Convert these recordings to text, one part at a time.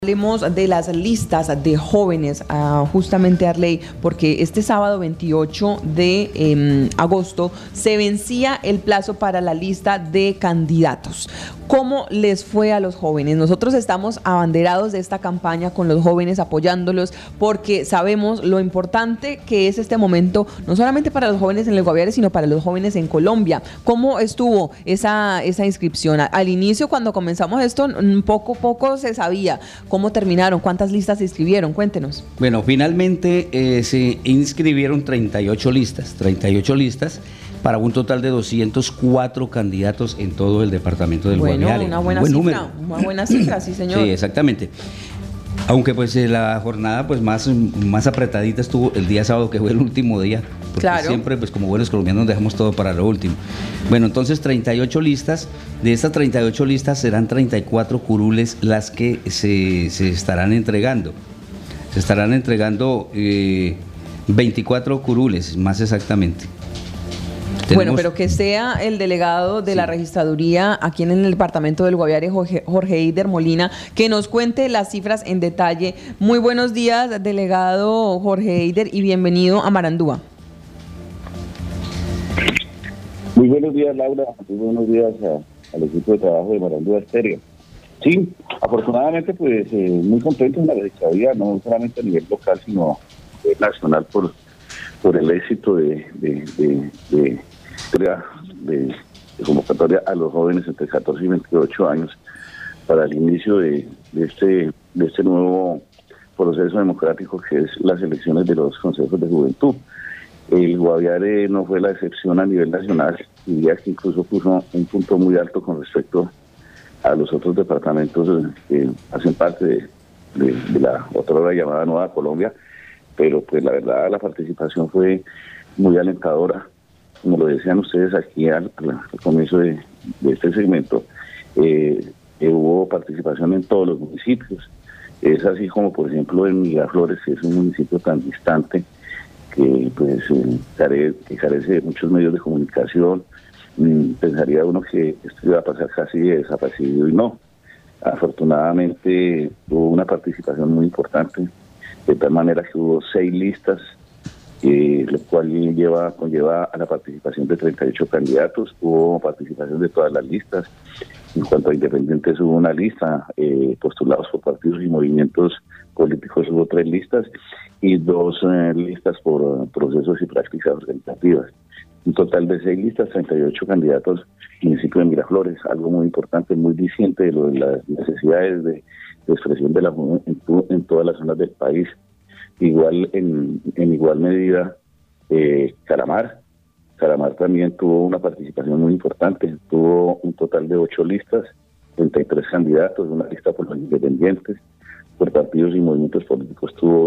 Hablemos de las listas de jóvenes, justamente Arley, porque este sábado 28 de agosto se vencía el plazo para la lista de candidatos. ¿Cómo les fue a los jóvenes? Nosotros estamos abanderados de esta campaña con los jóvenes, apoyándolos, porque sabemos lo importante que es este momento, no solamente para los jóvenes en el Guaviare, sino para los jóvenes en Colombia. ¿Cómo estuvo esa inscripción? Al inicio, cuando comenzamos esto, poco a poco se sabía. ¿Cómo terminaron? ¿Cuántas listas se inscribieron? Cuéntenos. Bueno, finalmente se inscribieron 38 listas para un total de 204 candidatos en todo el departamento del Guaviare. Una buena cifra, sí señor. Sí, exactamente. Aunque pues la jornada pues más apretadita estuvo el día sábado, que fue el último día, porque claro, siempre pues como buenos colombianos dejamos todo para lo último. Bueno, entonces 38 listas, de estas 38 listas serán 34 curules las que se estarán entregando. Se estarán entregando 24 curules, más exactamente. Bueno, pero que sea el delegado de la registraduría aquí en el departamento del Guaviare, Jorge Eider Molina, que nos cuente las cifras en detalle. Muy buenos días, delegado Jorge Eider, y bienvenido a Marandúa. Muy buenos días, Laura. Muy buenos días al equipo de trabajo de Marandúa Estéreo. Sí, afortunadamente, pues muy contentos en la registraduría, no solamente a nivel local, sino a nivel nacional por el éxito de convocatoria a los jóvenes entre 14 y 28 años para el inicio de este nuevo proceso democrático que es las elecciones de los consejos de juventud. El Guaviare no fue la excepción a nivel nacional, diría que incluso puso un punto muy alto con respecto a los otros departamentos que hacen parte de la otra hora llamada Nueva Colombia, pero pues la verdad la participación fue muy alentadora. Como lo decían ustedes aquí al comienzo de este segmento, hubo participación en todos los municipios. Es así como, por ejemplo, en Miraflores, que es un municipio tan distante, que pues carece de muchos medios de comunicación. Pensaría uno que esto iba a pasar casi desapercibido, y no. Afortunadamente hubo una participación muy importante, de tal manera que hubo 6 listas, lo cual conlleva a la participación de 38 candidatos. Hubo participación de todas las listas. En cuanto a independientes, hubo una lista, postulados por partidos y movimientos políticos hubo 3 listas, y 2 listas por procesos y prácticas organizativas. Un total de 6 listas, 38 candidatos, municipio de Miraflores, algo muy importante, muy diciente de las necesidades de expresión de la juventud en todas las zonas del país. Igual en igual medida, Calamar también tuvo una participación muy importante, tuvo un total de 8 listas, 33 candidatos, una lista por los independientes, por partidos y movimientos políticos tuvo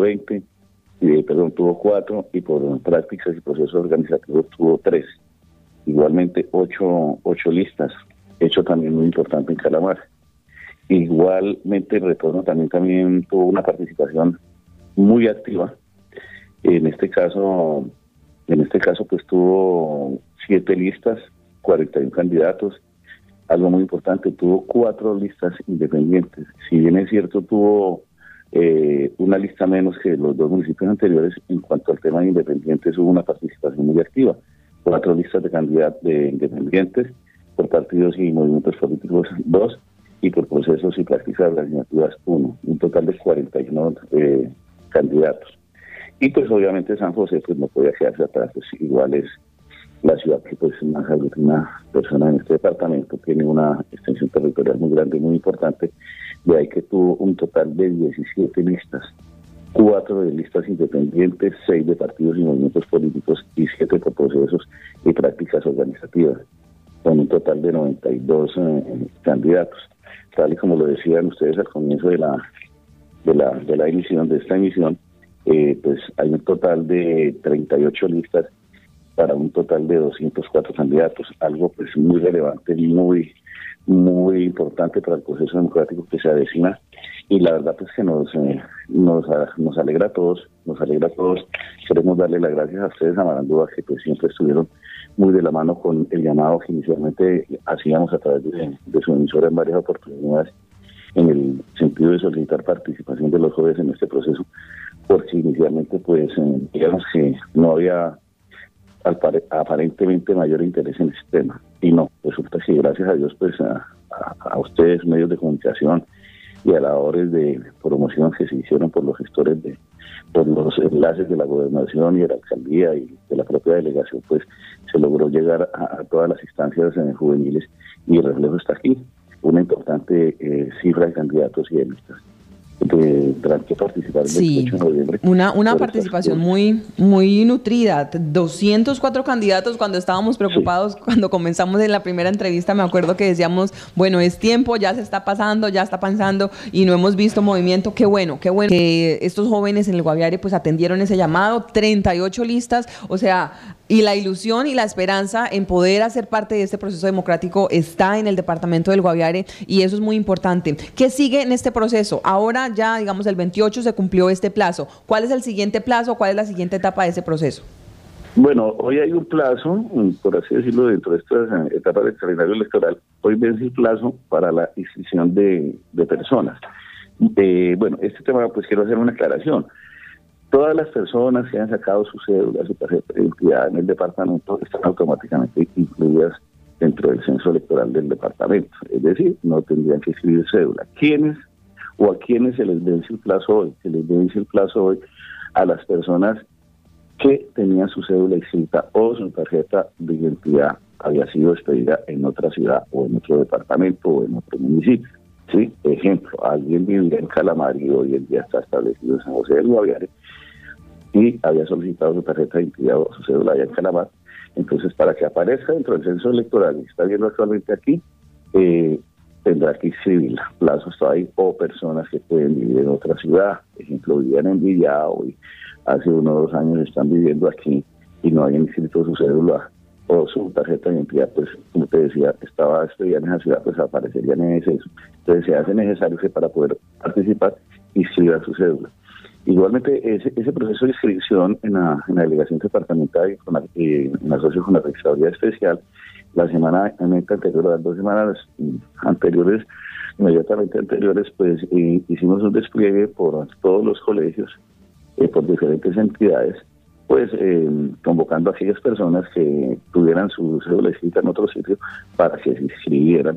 tuvo 4, y por prácticas y procesos organizativos tuvo 3. Igualmente 8 listas, hecho también muy importante en Calamar. Igualmente el Retorno también tuvo una participación muy activa. En este caso pues tuvo 7 listas, 41 candidatos. Algo muy importante, tuvo 4 listas independientes. Si bien es cierto, tuvo una lista menos que los 2 municipios anteriores, en cuanto al tema de independientes hubo una participación muy activa. 4 listas de candidatos de independientes, por partidos y movimientos políticos 2, y por procesos y prácticas organizativas 1, un total de 41 candidatos. Y pues obviamente San José pues no podía quedarse atrás, pues igual es la ciudad que pues más aglutina personas en este departamento, tiene una extensión territorial muy grande y muy importante, de ahí que tuvo un total de 17 listas, 4 de listas independientes, 6 de partidos y movimientos políticos y 7 por procesos y prácticas organizativas, con un total de 92 candidatos. Tal y como lo decían ustedes al comienzo de esta emisión, pues hay un total de 38 listas para un total de 204 candidatos, algo pues muy relevante, muy importante para el proceso democrático que se avecina, y la verdad pues que nos alegra a todos. Queremos darle las gracias a ustedes, a Marandúa, que pues siempre estuvieron muy de la mano con el llamado que inicialmente hacíamos a través de su emisora en varias oportunidades, en el el sentido de solicitar participación de los jóvenes en este proceso, porque inicialmente pues digamos que no había aparentemente mayor interés en este tema, y no, resulta que gracias a Dios pues a ustedes, medios de comunicación, y a labores de promoción que se hicieron por los gestores por los enlaces de la gobernación y de la alcaldía y de la propia delegación, pues se logró llegar a todas las instancias juveniles, y el reflejo está aquí, una importante cifra de candidatos y de listas tendrán que participar el 28 de noviembre. Una participación muy nutrida, 204 candidatos. Cuando estábamos preocupados, cuando comenzamos en la primera entrevista, me acuerdo que decíamos, bueno, es tiempo, ya se está pasando, ya está pasando, y no hemos visto movimiento. Qué bueno que estos jóvenes en el Guaviare pues atendieron ese llamado, 38 listas, o sea, y la ilusión y la esperanza en poder hacer parte de este proceso democrático está en el departamento del Guaviare, y eso es muy importante. ¿Qué sigue en este proceso? Ahora ya, digamos, el 28 se cumplió este plazo. ¿Cuál es el siguiente plazo? ¿Cuál es la siguiente etapa de ese proceso? Bueno, hoy hay un plazo, por así decirlo, dentro de estas etapas del calendario electoral. Hoy vence el plazo para la inscripción de personas. Bueno, este tema, pues quiero hacer una aclaración. Todas las personas que han sacado su cédula, su tarjeta de identidad en el departamento están automáticamente incluidas dentro del censo electoral del departamento. Es decir, no tendrían que escribir cédula. ¿Quiénes o a quiénes se les vence el plazo hoy? Se les vence el plazo hoy a las personas que tenían su cédula inscrita o su tarjeta de identidad había sido expedida en otra ciudad o en otro departamento o en otro municipio. ¿Sí? Ejemplo, alguien vivía en Calamar y hoy en día está establecido en San José del Guaviare y había solicitado su tarjeta de identidad o su cédula allá en Calamar. Entonces, para que aparezca dentro del censo electoral y está viendo actualmente aquí, tendrá que inscribirla. Plazos todavía, o personas que pueden vivir en otra ciudad. Por ejemplo, vivían en Villao y hace 1 o 2 años están viviendo aquí y no habían inscrito su cédula o su tarjeta de identidad, pues como te decía, estaba estudiando en esa ciudad, pues aparecerían en ese censo. Entonces se hace necesario que para poder participar inscriba su cédula. Igualmente ese proceso de inscripción en la delegación departamental y en asocio con la Registraduría Especial, la semana anterior, las 2 semanas anteriores, inmediatamente anteriores, pues hicimos un despliegue por todos los colegios, por diferentes entidades, pues convocando a aquellas personas que tuvieran su cédula escrita en otro sitio para que se inscribieran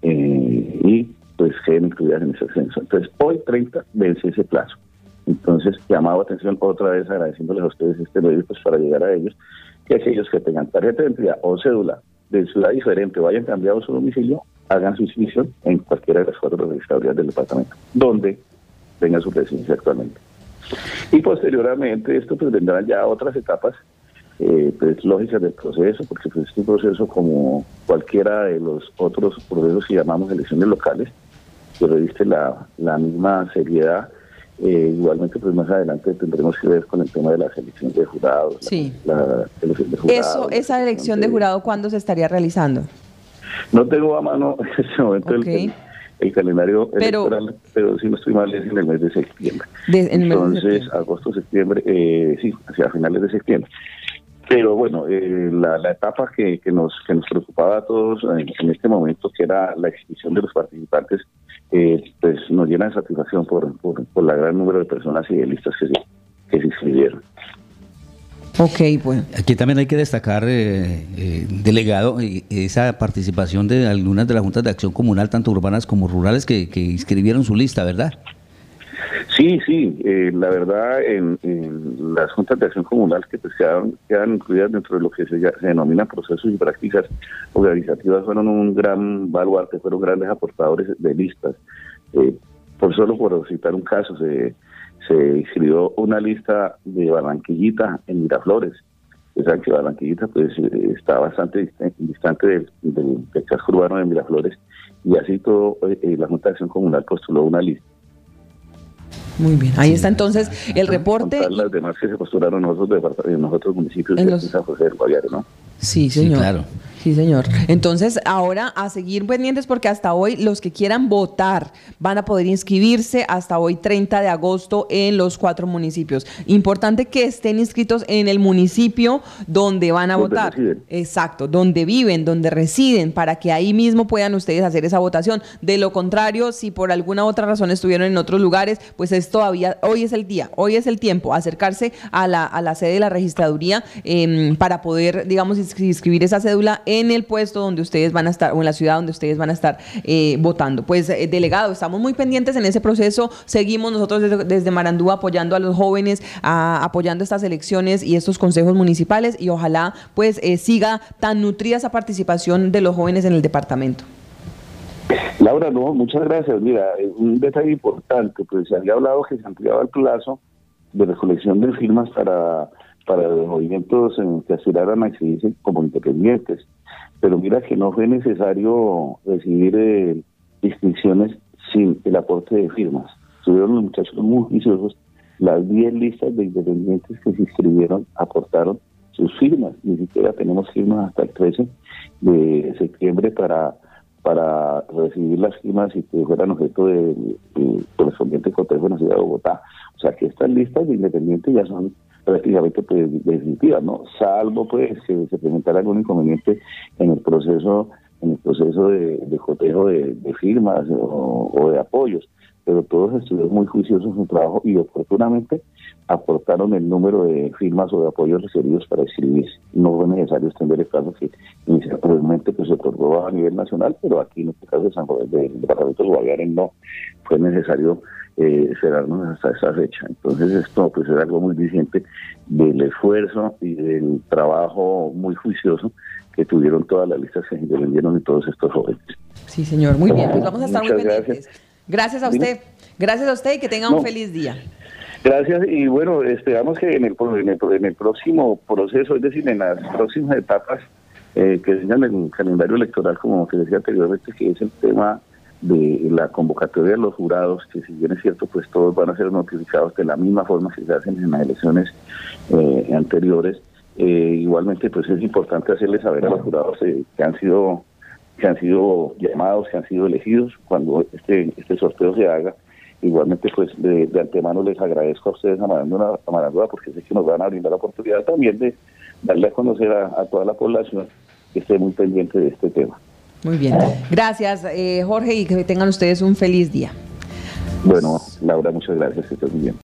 y pues queden incluidas en ese censo. Entonces, hoy 30 vence ese plazo. Entonces, llamado atención otra vez, agradeciéndoles a ustedes este medio pues para llegar a ellos, que aquellos que tengan tarjeta de identidad o cédula de ciudad diferente o hayan cambiado su domicilio, hagan su inscripción en cualquiera de las 4 registradurías del departamento, donde tenga su residencia actualmente. Y posteriormente esto pues vendrán ya otras etapas pues lógicas del proceso, porque pues, este proceso, como cualquiera de los otros procesos que llamamos elecciones locales, que reviste la misma seriedad. Igualmente pues más adelante tendremos que ver con el tema de la selección de jurados. Sí. La elección de jurados. Esa elección de jurado, ¿cuándo se estaría realizando? No tengo a mano en este momento el calendario electoral, pero si no estoy mal es en el mes de septiembre. Entonces, agosto, septiembre, sí, hacia finales de septiembre. Pero bueno, la etapa que nos preocupaba a todos en este momento, que era la inscripción de los participantes, pues nos llena de satisfacción por la gran número de personas y de listas que se inscribieron. Ok, bueno. Aquí también hay que destacar, delegado, esa participación de algunas de las juntas de acción comunal, tanto urbanas como rurales, que inscribieron su lista, ¿verdad? Sí, la verdad, en las juntas de acción comunal que pues quedan incluidas dentro de lo que se denomina procesos y prácticas organizativas, fueron un gran baluarte, fueron grandes aportadores de listas. Por citar un caso, se inscribió una lista de Barranquillita en Miraflores. Saben que Barranquillita pues está bastante distante del casco urbano de Miraflores, y así todo la Junta de Acción Comunal postuló una lista. Muy bien, ahí está entonces el reporte. Las demás que se postularon en otros municipios de San José del Guaviare, ¿no? Sí, señor. Sí, claro. Sí, señor. Entonces, ahora a seguir pendientes porque hasta hoy los que quieran votar van a poder inscribirse hasta hoy 30 de agosto en los 4 municipios. Importante que estén inscritos en el municipio donde van a votar. Residen. Exacto, donde viven, donde residen, para que ahí mismo puedan ustedes hacer esa votación. De lo contrario, si por alguna otra razón estuvieron en otros lugares, pues es todavía, hoy es el día, hoy es el tiempo, acercarse a la sede de la registraduría para poder, digamos, inscribir esa cédula en el puesto donde ustedes van a estar o en la ciudad donde ustedes van a estar votando. Pues, delegado, estamos muy pendientes en ese proceso. Seguimos nosotros desde Marandú apoyando a los jóvenes, apoyando estas elecciones y estos consejos municipales y ojalá pues siga tan nutrida esa participación de los jóvenes en el departamento. Laura, no, muchas gracias. Mira, un detalle importante, pues se había hablado que se ampliaba el plazo de recolección de firmas para los movimientos que aspiraran a exhibirse como independientes. Pero mira que no fue necesario recibir inscripciones sin el aporte de firmas. Estuvieron los muchachos muy juiciosos. Las 10 listas de independientes que se inscribieron aportaron sus firmas. Ni siquiera tenemos firmas hasta el 13 de septiembre para recibir las firmas y que fueran objeto del correspondiente cotejo en la ciudad de Bogotá. O sea que estas listas de independientes ya son prácticamente pues, definitivas, ¿no? Salvo pues que se presentara algún inconveniente en el proceso de cotejo de firmas o de apoyos, pero todos estuvieron muy juiciosos en su trabajo y oportunamente aportaron el número de firmas o de apoyos recibidos para inscribirse. No fue necesario extender el caso que inicialmente pues, se otorgó a nivel nacional, pero aquí en este caso del departamento de Guaviare no fue necesario esperarnos hasta esa fecha. Entonces esto pues es algo muy vigente del esfuerzo y del trabajo muy juicioso que tuvieron todas las listas que se vendieron y todos estos jóvenes. Sí, señor, muy bien, pues vamos a estar muy pendientes. Gracias a usted. ¿Sí? Gracias a usted y que tenga un feliz día. Gracias, y bueno, esperamos que en el próximo proceso, es decir, en las próximas etapas que tengan el calendario electoral, como que decía anteriormente, que es el tema de la convocatoria de los jurados, que si bien es cierto, pues todos van a ser notificados de la misma forma que se hacen en las elecciones anteriores. Igualmente, pues es importante hacerles saber a los jurados que han sido llamados, que han sido elegidos cuando este sorteo se haga. Igualmente, pues de antemano les agradezco a ustedes a Marandúa porque sé que nos van a brindar la oportunidad también de darle a conocer a toda la población que esté muy pendiente de este tema. Muy bien. Gracias, Jorge, y que tengan ustedes un feliz día. Bueno, Laura, muchas gracias, que estés muy bien.